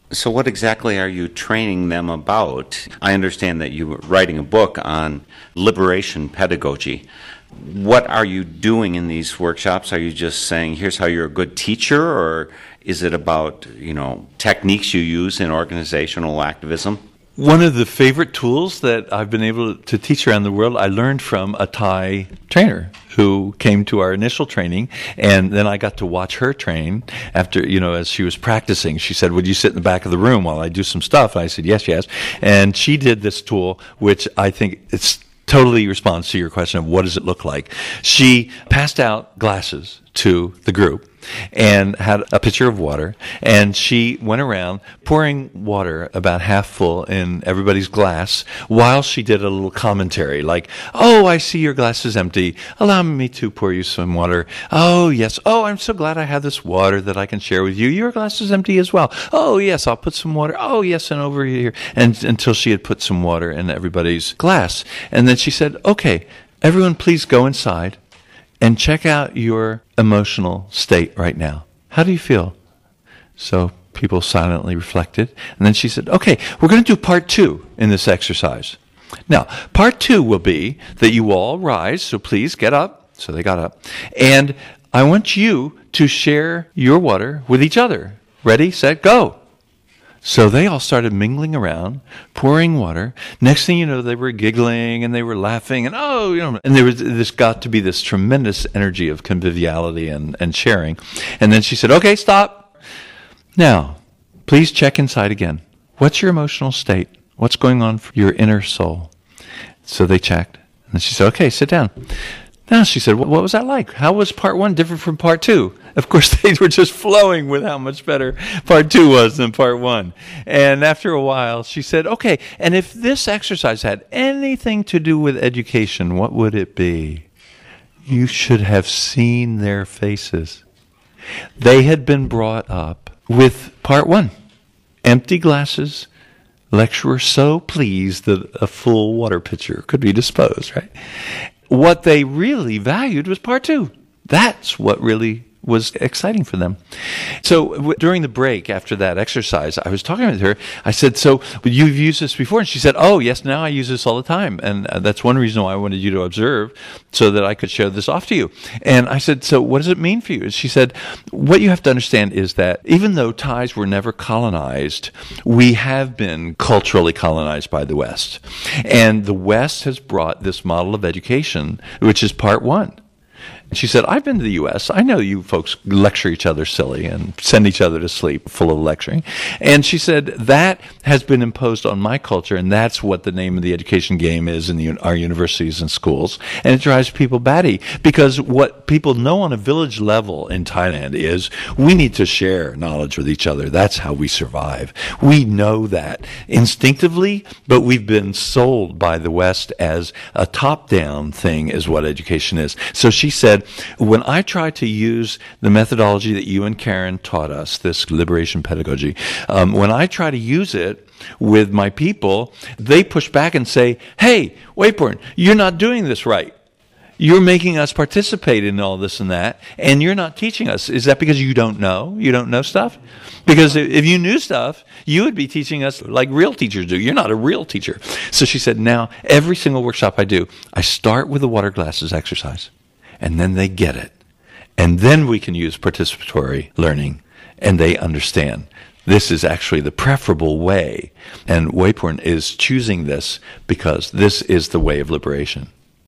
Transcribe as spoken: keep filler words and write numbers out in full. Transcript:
So what exactly are you training them about? I understand that you were writing a book on liberation pedagogy. What are you doing in these workshops? Are you just saying, here's how you're a good teacher, or is it about, you know, techniques you use in organizational activism? One of the favorite tools that I've been able to teach around the world, I learned from a Thai trainer who came to our initial training, and then I got to watch her train after, you know, as she was practicing. She said, would you sit in the back of the room while I do some stuff? And I said, yes, yes. And she did this tool, which I think it's totally responds to your question of what does it look like. She passed out glasses to the group and had a pitcher of water, and she went around pouring water about half full in everybody's glass while she did a little commentary like, oh, I see your glass is empty. Allow me to pour you some water. Oh, yes. Oh, I'm so glad I have this water that I can share with you. Your glass is empty as well. Oh, yes, I'll put some water. Oh, yes, and over here. And until she had put some water in everybody's glass. And then she said, okay, everyone please go inside and check out your emotional state right now. How do you feel? So people silently reflected. And then she said, okay, we're going to do part two in this exercise. Now, part two will be that you all rise, so please get up. So they got up. And I want you to share your water with each other. Ready, set, go. So they all started mingling around, pouring water. Next thing you know, they were giggling and they were laughing, and oh, you know, and there was this got to be this tremendous energy of conviviality and, and sharing. And then she said, okay, stop. Now, please check inside again. What's your emotional state? What's going on for your inner soul? So they checked. And then she said, okay, sit down. Now she said, what was that like? How was part one different from part two? Of course, they were just flowing with how much better part two was than part one. And after a while, she said, okay, and if this exercise had anything to do with education, what would it be? You should have seen their faces. They had been brought up with part one. Empty glasses, lecturer so pleased that a full water pitcher could be disposed, right? What they really valued was part two. That's what really was exciting for them. So w- during the break after that exercise, I was talking with her. I said, so you've used this before? And she said, oh, yes, now I use this all the time. And uh, that's one reason why I wanted you to observe so that I could show this off to you. And I said, so what does it mean for you? She said, what you have to understand is that even though Thais were never colonized, we have been culturally colonized by the West. And the West has brought this model of education, which is part one. She said, I've been to the U S. I know you folks lecture each other silly and send each other to sleep full of lecturing. And she said, that has been imposed on my culture, and that's what the name of the education game is in the, our universities and schools. And it drives people batty, because what people know on a village level in Thailand is we need to share knowledge with each other. That's how we survive. We know that instinctively, but we've been sold by the West as a top-down thing is what education is. So she said, when I try to use the methodology that you and Karen taught us, this liberation pedagogy, um, when I try to use it with my people, they push back and say, hey, Wayporn, you're not doing this right. You're making us participate in all this and that, and you're not teaching us. Is that because you don't know? You don't know stuff? Because if you knew stuff, you would be teaching us like real teachers do. You're not a real teacher. So she said, now, every single workshop I do, I start with the water glasses exercise. And then they get it. And then we can use participatory learning, and they understand. This is actually the preferable way. And Wayporn is choosing this because this is the way of liberation.